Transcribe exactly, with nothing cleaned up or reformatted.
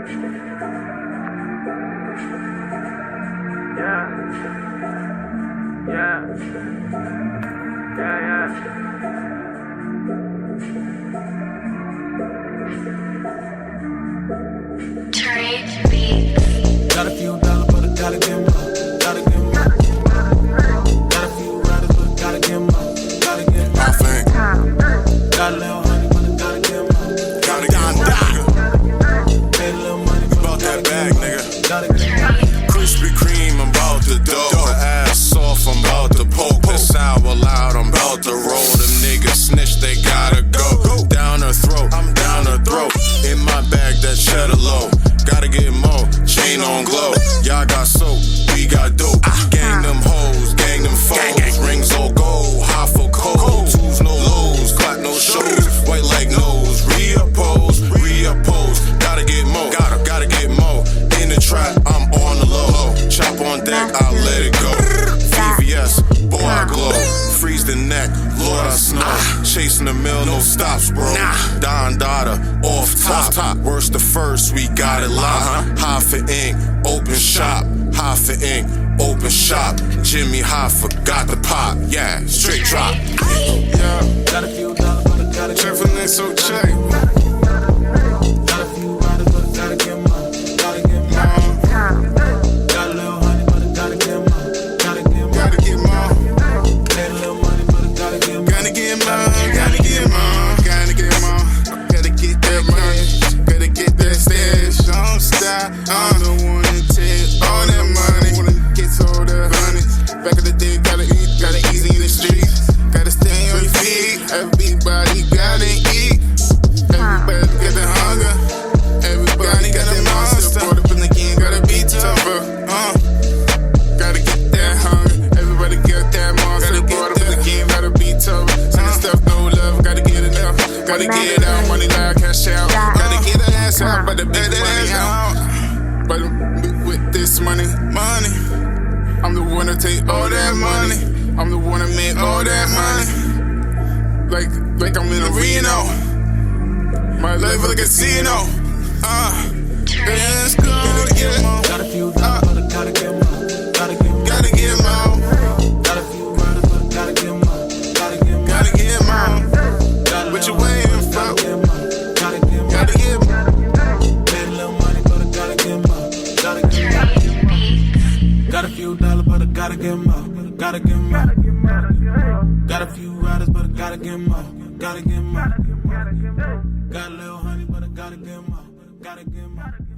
Yeah. Yeah. Yeah, yeah. Trade beats. Got a few dollars, but I gotta get more. Gotta get more. Got a few riders, but I gotta get more. Gotta get more. I think. Got a little honey, but I gotta get more. Gotta get more, nigga. Made a little money, but About I that gotta bag, get more. nigga. Gotta get more. Krispy Kreme, I'm about to dope. Her ass soft, I'm about to poke. That sour loud, I'm about to roll. Them niggas snitch, they gotta go. Down her throat, I'm down her throat. In my bag, that cheddar low. Gotta get more, chain on glow. Y'all got soap, we got dope. Gang them hoes, gang them foes. Rings all gold, high for cold. Twos, no lows, clock no shows. White like nose, reoppose, reoppose. Gotta get more, gotta, gotta get more. In the trap, I'm on the low. Chop on deck, I'll let it go. V V S, boy I glow. Freeze the neck, Lord I snow. Chasing the mill, no stops, bro. Don Dada, off top. top. Worst the first, we got it locked. High for ink, open shop. High for ink, open shop. Jimmy Hoffa got the pop. Yeah, straight drop. Yeah, Got a few dollars, but I gotta get more. Chevrolet so check. Got a few riders, but I gotta get more. Gotta get more. Got a little honey, but I gotta get more. Gotta get more. Gotta get more. Made a little money, but I gotta get more. Gotta get more. Gotta get more. Gotta get more. Gotta get that money. Gotta get that stash. Don't stop. I'm the one to take all that money. Get all the honey. Back in the day, gotta eat. Gotta easy in the streets. Gotta stay on your feet. Everybody gotta eat. Everybody got the hunger. Everybody got the monster. Brought up in the game, gotta be tougher. Uh. Gotta get that hunger. Everybody got that monster. Brought up in the game, gotta be tougher. Sending stuff, no love. Gotta get enough. Gotta get it out. Money loud, cash out. Gotta get that ass out, but the big money out. But with this money, money, I'm the one to take all that money. I'm the one to make all that money. Like, like I'm in a Reno. My life like a casino. Uh, let's go. Yeah. Got a few dollars, but I gotta get more. Gotta get more. Gotta get more. Got a few riders, but I gotta get more. Gotta get more. Gotta get more. Got a What you little money, waiting but I for? gotta get more. Gotta get more. Gotta get more. Made a little money, but I gotta get more. Gotta get more. Got a few dollars, but I gotta get more. Gotta get more. Got a few riders, but I gotta get more. Gotta get more. Got a little honey, but I gotta get more. Gotta get more.